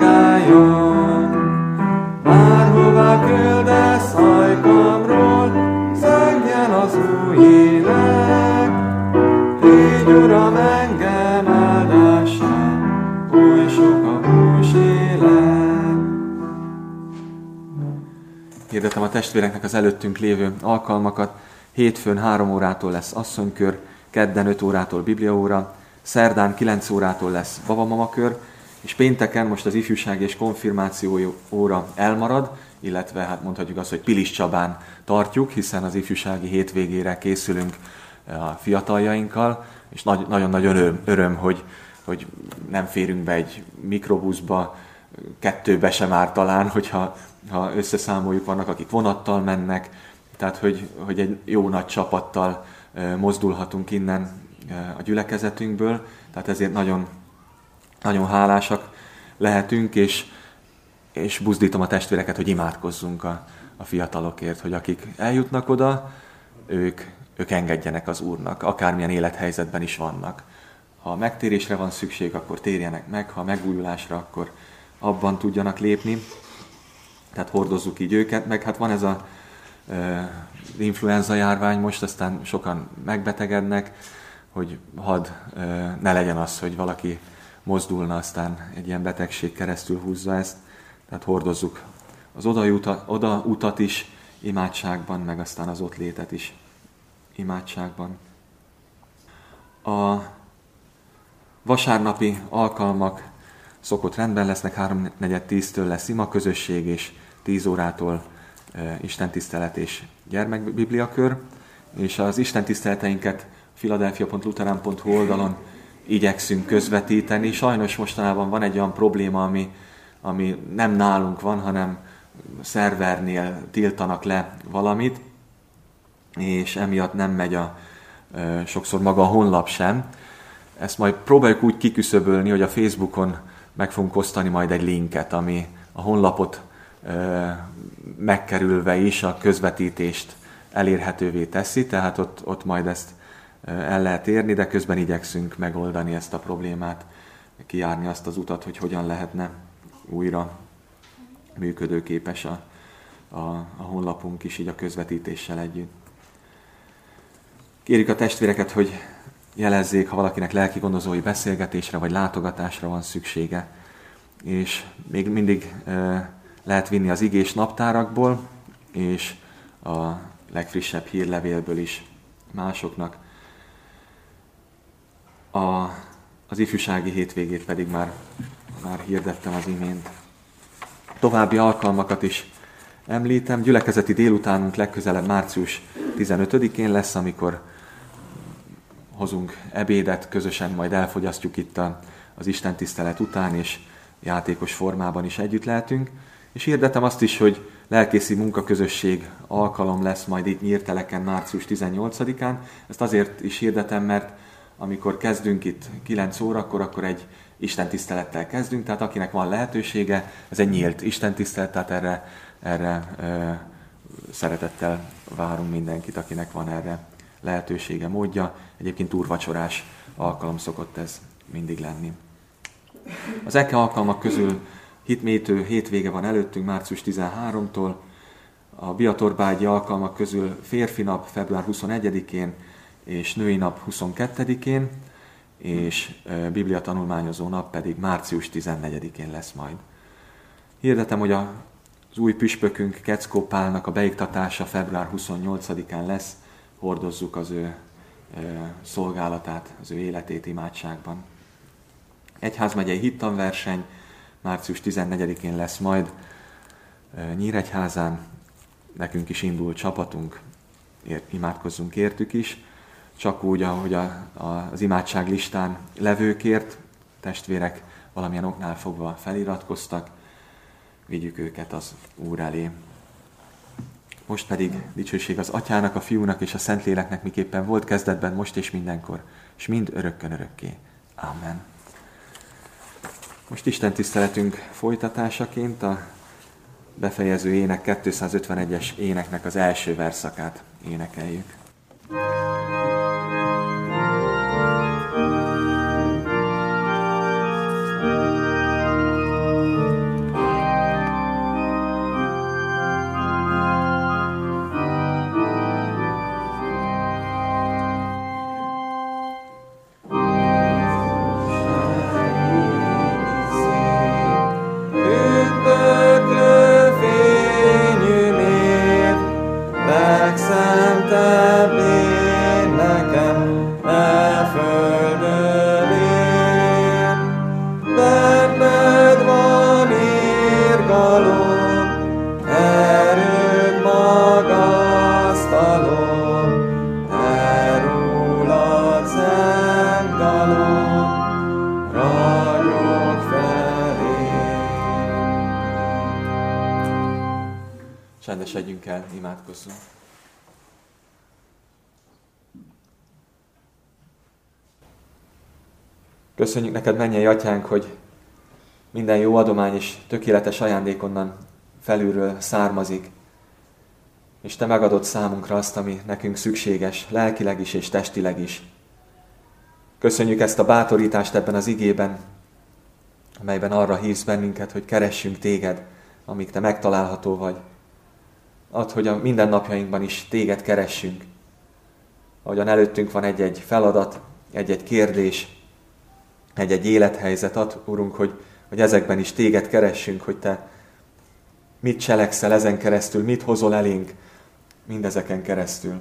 szolgáljon. Bárhová küldesz ajkamról, zengjen az új ének. Légy, Uram, engem áldássá, oly sok a hús élet. Hirdetem a testvéreknek az előttünk lévő alkalmakat. Hétfőn 3 órától lesz asszonykör, kedden 5 órától bibliaóra, szerdán 9 órától lesz babamakör, és pénteken most az ifjúság és konfirmáció óra elmarad, illetve hát mondhatjuk azt, hogy Pilis Csabán tartjuk, hiszen az ifjúsági hétvégére készülünk a fiataljainkkal, és nagyon nagy öröm, hogy nem férünk be egy mikrobuszba, 2-be sem áll talán, hogyha összeszámoljuk, vannak, akik vonattal mennek, tehát hogy egy jó nagy csapattal mozdulhatunk innen a gyülekezetünkből, tehát ezért nagyon, nagyon hálásak lehetünk, és buzdítom a testvéreket, hogy imádkozzunk a fiatalokért, hogy akik eljutnak oda, ők engedjenek az Úrnak, akármilyen élethelyzetben is vannak. Ha megtérésre van szükség, akkor térjenek meg, ha megújulásra, akkor abban tudjanak lépni. Tehát hordozzuk így őket, meg hát van ez az influenza járvány most, aztán sokan megbetegednek, hogy ne legyen az, hogy valaki mozdulna, aztán egy ilyen betegség keresztül húzza ezt. Tehát hordozzuk az odautat is imádságban, meg aztán az ott létet is imádságban. A vasárnapi alkalmak szokott rendben lesznek, 3:4-10-től lesz imaközösség, és 10 órától istentisztelet és gyermekbibliakör, és az istentiszteleteinket philadelphia.lutheran.hu oldalon igyekszünk közvetíteni. Sajnos mostanában van egy olyan probléma, ami nem nálunk van, hanem szervernél tiltanak le valamit, és emiatt nem megy sokszor maga a honlap sem. Ezt majd próbáljuk úgy kiküszöbölni, hogy a Facebookon meg fogunk osztani majd egy linket, ami a honlapot megkerülve is a közvetítést elérhetővé teszi, tehát ott majd ezt el lehet érni, de közben igyekszünk megoldani ezt a problémát, kijárni azt az utat, hogy hogyan lehetne újra működőképes a honlapunk is így a közvetítéssel együtt. Kérjük a testvéreket, hogy jelezzék, ha valakinek lelki gondozói beszélgetésre vagy látogatásra van szüksége. És még mindig lehet vinni az igés naptárakból, és a legfrissebb hírlevélből is másoknak. Az ifjúsági hétvégét pedig már hirdettem az imént. További alkalmakat is említem. Gyülekezeti délutánunk legközelebb március 15-én lesz, amikor hozunk ebédet, közösen majd elfogyasztjuk itt az istentisztelet után, és játékos formában is együtt lehetünk. És hirdetem azt is, hogy lelkészi munkaközösség alkalom lesz majd itt Nyírteleken március 18-án. Ezt azért is hirdetem, mert amikor kezdünk itt 9 órakor, akkor egy istentisztelettel kezdünk, tehát akinek van lehetősége, ez egy nyílt istentisztelet, tehát erre szeretettel várunk mindenkit, akinek van erre lehetősége, módja. Egyébként úrvacsorás alkalom szokott ez mindig lenni. Az EKE alkalmak közül hitmétő hétvége van előttünk március 13-tól, a Biatorbágyi alkalmak közül férfi nap február 21-én és női nap 22-én, és Biblia tanulmányozó nap pedig március 14-én lesz majd. Hirdetem, hogy az új püspökünk Keckó Pálnak a beiktatása február 28-án lesz, hordozzuk az ő szolgálatát, az ő életét imádságban. Egyházmegyei hittanverseny március 14-én lesz majd Nyíregyházán, nekünk is indul csapatunk, imádkozzunk értük is, csak úgy, ahogy az imádságlistán levőkért testvérek valamilyen oknál fogva feliratkoztak, vigyük őket az Úr elé. Most pedig dicsőség az Atyának, a Fiúnak és a Szentléleknek, miképpen volt kezdetben, most és mindenkor, és mind örökkön örökké. Amen. Most Isten tiszteletünk folytatásaként a befejező ének 251-es éneknek az első verszakát énekeljük. Csendesedjünk el, imádkozzunk. Köszönjük neked, mennyei atyánk, hogy minden jó adomány és tökéletes ajándék onnan felülről származik, és te megadod számunkra azt, ami nekünk szükséges, lelkileg is és testileg is. Köszönjük ezt a bátorítást ebben az igében, amelyben arra hívsz bennünket, hogy keressünk téged, amíg te megtalálható vagy. Add, hogy a mindennapjainkban is téged keressünk. Ahogyan előttünk van egy-egy feladat, egy-egy kérdés, egy-egy élethelyzet, add, Urunk, hogy ezekben is téged keressünk, hogy te mit cselekszel ezen keresztül, mit hozol elénk mindezeken keresztül.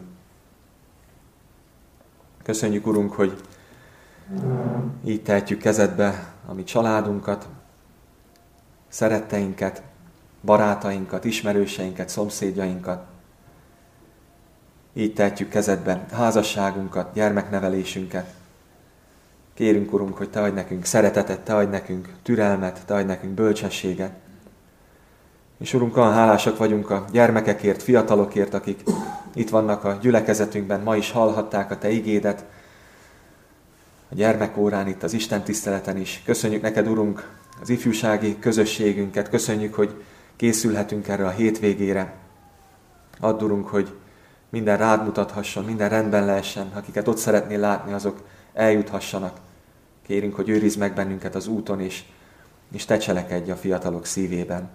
Köszönjük, Urunk, hogy így tehetjük kezedbe a mi családunkat, szeretteinket, barátainkat, ismerőseinket, szomszédjainkat. Így tehetjük kezedbe házasságunkat, gyermeknevelésünket. Kérünk, Urunk, hogy te adj nekünk szeretetet, te adj nekünk türelmet, te adj nekünk bölcsességet. És Urunk, olyan hálásak vagyunk a gyermekekért, fiatalokért, akik itt vannak a gyülekezetünkben, ma is hallhatták a te igédet, a gyermekórán, itt az Isten tiszteleten is. Köszönjük neked, Urunk, az ifjúsági közösségünket, köszönjük, hogy készülhetünk erre a hétvégére. Add, Urunk, hogy minden rád mutathasson, minden rendben lehessen, akiket ott szeretnél látni, azok eljuthassanak. Kérünk, hogy őrizd meg bennünket az úton, és te cselekedj a fiatalok szívében.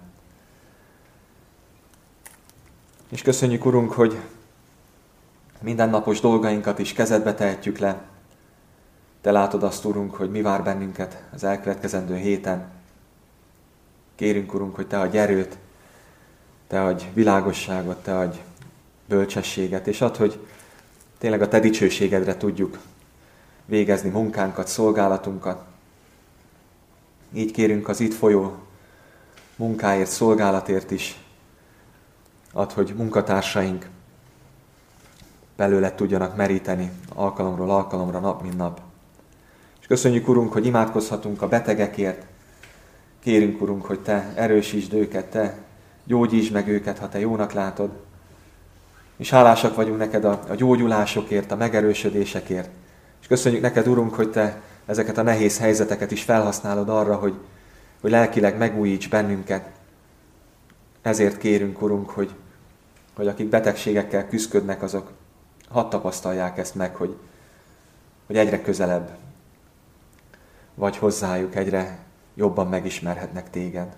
És köszönjük, Urunk, hogy mindennapos dolgainkat is kezedbe tehetjük le. Te látod azt, Urunk, hogy mi vár bennünket az elkövetkezendő héten. Kérünk, Urunk, hogy te adj erőt, te adj világosságot, te adj bölcsességet, és add, hogy tényleg a te dicsőségedre tudjuk végezni munkánkat, szolgálatunkat. Így kérünk az itt folyó munkáért, szolgálatért is. Add, hogy munkatársaink belőle tudjanak meríteni alkalomról alkalomra, nap mint nap. És köszönjük, Urunk, hogy imádkozhatunk a betegekért. Kérünk, Urunk, hogy te erősítsd őket, te gyógyítsd meg őket, ha te jónak látod. És hálásak vagyunk neked a gyógyulásokért, a megerősödésekért. És köszönjük neked, Urunk, hogy te ezeket a nehéz helyzeteket is felhasználod arra, hogy lelkileg megújíts bennünket. Ezért kérünk, Urunk, hogy akik betegségekkel küszködnek, azok hadd tapasztalják ezt meg, hogy egyre közelebb vagy hozzájuk, egyre jobban megismerhetnek téged.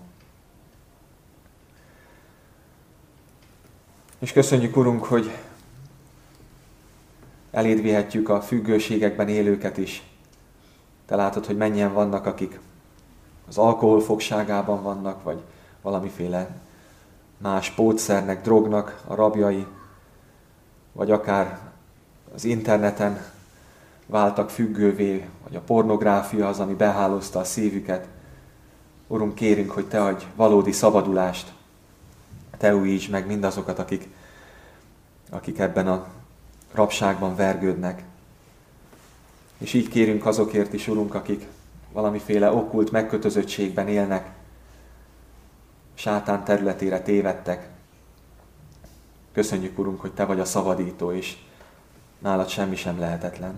És köszönjük, Urunk, hogy eléd vihetjük a függőségekben élőket is. Te látod, hogy mennyien vannak, akik az alkohol fogságában vannak, vagy valamiféle más pótszernek, drognak a rabjai, vagy akár az interneten váltak függővé, vagy a pornográfia az, ami behálózta a szívüket. Urunk, kérünk, hogy te adj valódi szabadulást, te újítsd meg mindazokat, akik ebben a rabságban vergődnek. És így kérünk azokért is, Urunk, akik valamiféle okkult megkötözöttségben élnek, sátán területére tévedtek. Köszönjük, Urunk, hogy te vagy a szabadító, és nálad semmi sem lehetetlen.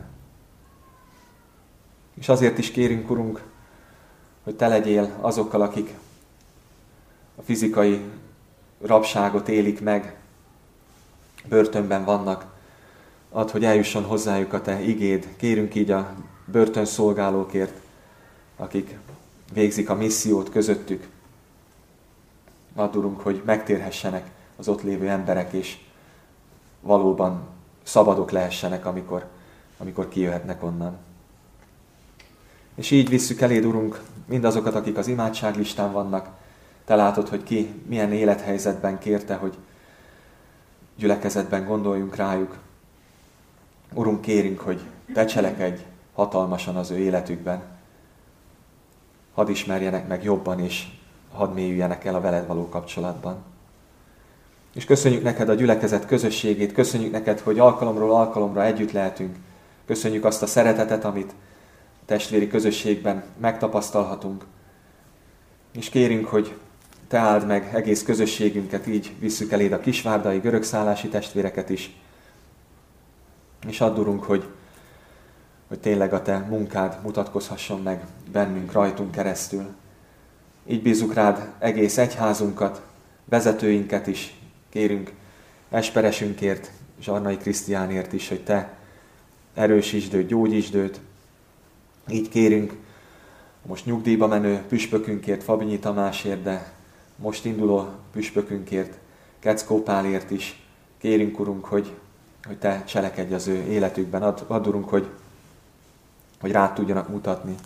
És azért is kérünk, Urunk, hogy te legyél azokkal, akik a fizikai rabságot élik meg, börtönben vannak. Add, hogy eljusson hozzájuk a te igéd. Kérünk így a börtönszolgálókért, akik végzik a missziót közöttük. Add, Urunk, hogy megtérhessenek az ott lévő emberek, és valóban szabadok lehessenek, amikor kijöhetnek onnan. És így visszük eléd, Urunk, mindazokat, akik az imádságlistán vannak. Te látod, hogy ki milyen élethelyzetben kérte, hogy gyülekezetben gondoljunk rájuk. Urunk, kérünk, hogy te cselekedj hatalmasan az ő életükben. Hadd ismerjenek meg jobban, és hadd mélyüljenek el a veled való kapcsolatban. És köszönjük neked a gyülekezet közösségét, köszönjük neked, hogy alkalomról alkalomra együtt lehetünk. Köszönjük azt a szeretetet, amit a testvéri közösségben megtapasztalhatunk. És kérünk, hogy Te áld meg egész közösségünket, így visszük eléd a kisvárdai görögszállási testvéreket is. És add, Urunk, hogy tényleg a Te munkád mutatkozhasson meg bennünk, rajtunk keresztül. Így bízzuk rád egész egyházunkat, vezetőinket is, kérünk esperesünkért, Zsarnai Krisztiánért is, hogy Te erősítsd őt, gyógyítsd őt. Így kérünk most nyugdíjba menő püspökünkért, Fabinyi Tamásért, de most induló püspökünkért, Keckó Pálért is. Kérünk, Urunk, hogy Te cselekedj az ő életükben. Add, Urunk, hogy rád tudjanak mutatni.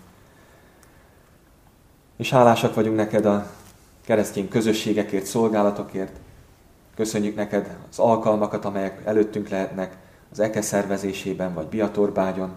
És hálásak vagyunk neked a keresztény közösségekért, szolgálatokért. Köszönjük neked az alkalmakat, amelyek előttünk lehetnek az EKE szervezésében, vagy Biatorbágyon.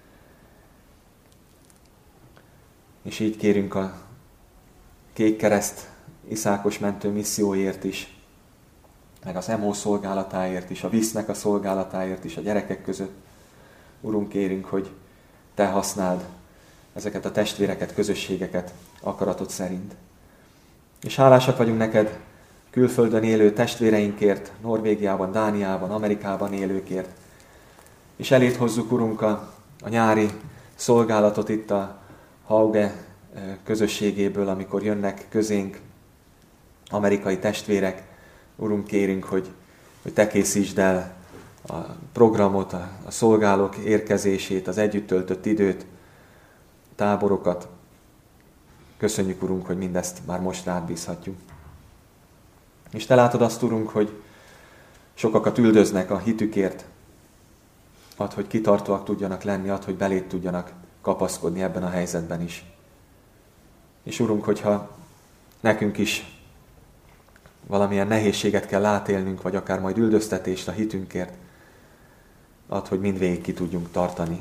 És így kérünk a Kék Kereszt Iszákos mentő misszióért is, meg az EMO szolgálatáért is, a VISZ-nek a szolgálatáért is, a gyerekek között. Urunk, kérünk, hogy Te használd ezeket a testvéreket, közösségeket akaratod szerint. És hálásak vagyunk neked külföldön élő testvéreinkért, Norvégiában, Dániában, Amerikában élőkért. És eléd hozzuk, Urunk, a nyári szolgálatot itt a Hauge közösségéből, amikor jönnek közénk amerikai testvérek. Urunk, kérünk, hogy Te készítsd el a programot, a szolgálók érkezését, az együtt töltött időt, táborokat. Köszönjük, Urunk, hogy mindezt már most rád bízhatjuk. És Te látod azt, Urunk, hogy sokakat üldöznek a hitükért. Add, hogy kitartóak tudjanak lenni, add, hogy beléd tudjanak kapaszkodni ebben a helyzetben is. És Urunk, hogyha nekünk is valamilyen nehézséget kell átélnünk, vagy akár majd üldöztetést a hitünkért, add, hogy mindvégig ki tudjunk tartani.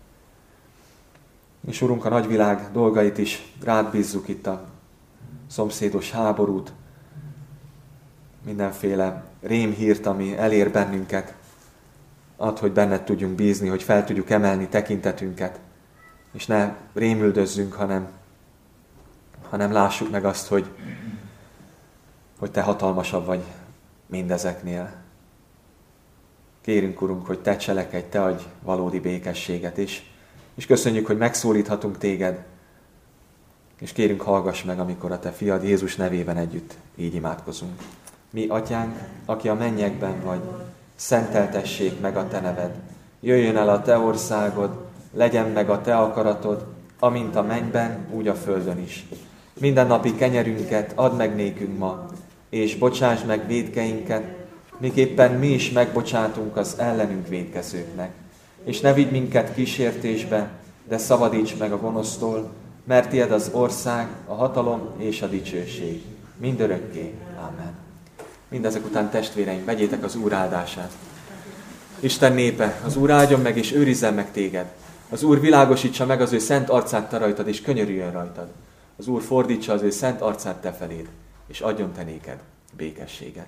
És Urunk, a nagyvilág dolgait is rád bízzuk, itt a szomszédos háborút, mindenféle rémhírt, ami elér bennünket. Add, hogy benned tudjunk bízni, hogy fel tudjuk emelni tekintetünket, és ne rémüldözzünk, hanem lássuk meg azt, hogy Te hatalmasabb vagy mindezeknél. Kérünk, Urunk, hogy Te cselekedj, Te adj valódi békességet is. És köszönjük, hogy megszólíthatunk Téged, és kérünk, hallgass meg, amikor a Te fiad Jézus nevében együtt így imádkozunk. Mi, Atyánk, aki a mennyekben vagy, szenteltessék meg a Te neved. Jöjjön el a Te országod, legyen meg a Te akaratod, amint a mennyben, úgy a földön is. Mindennapi kenyerünket add meg nékünk ma, és bocsáss meg vétkeinket, miképpen mi is megbocsátunk az ellenünk vétkezőknek. És ne vigy minket kísértésbe, de szabadíts meg a gonosztól, mert tied az ország, a hatalom és a dicsőség. Mindörökké. Amen. Mindezek után, testvéreim, vegyétek az Úr áldását. Isten népe, az Úr áldjon meg és őrizzen meg téged. Az Úr világosítsa meg az ő szent arcát te rajtad, és könyörüljön rajtad. Az Úr fordítsa az ő szent arcát te feléd, és adjon te néked békességet.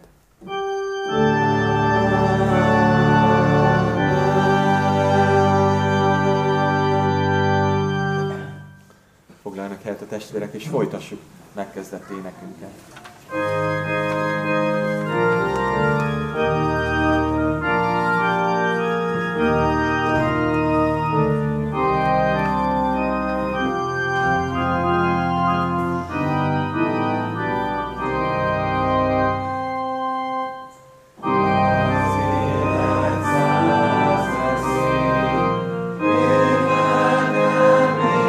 Foglaljanak helyet a testvérek, és folytassuk megkezdett énekünket.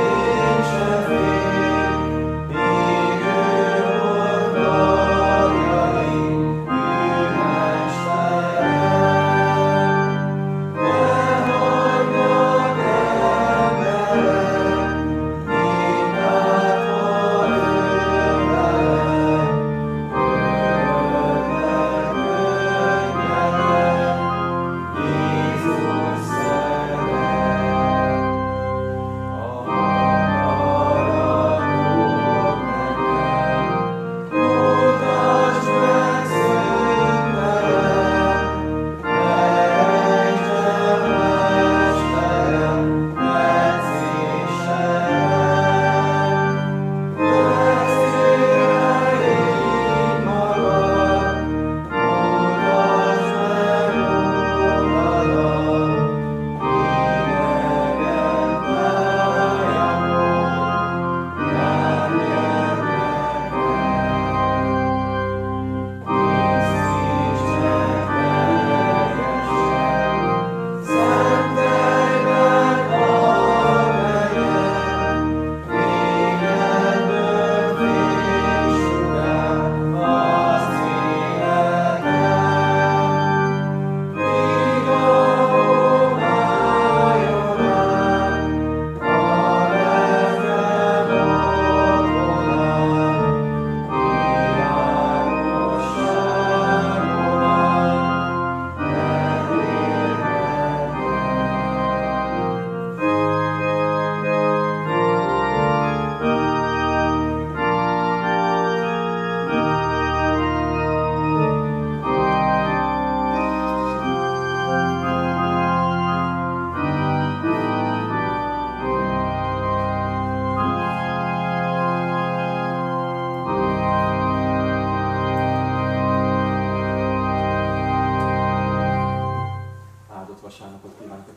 Yeah.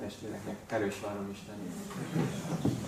testvéreknek. Erős várom Isten.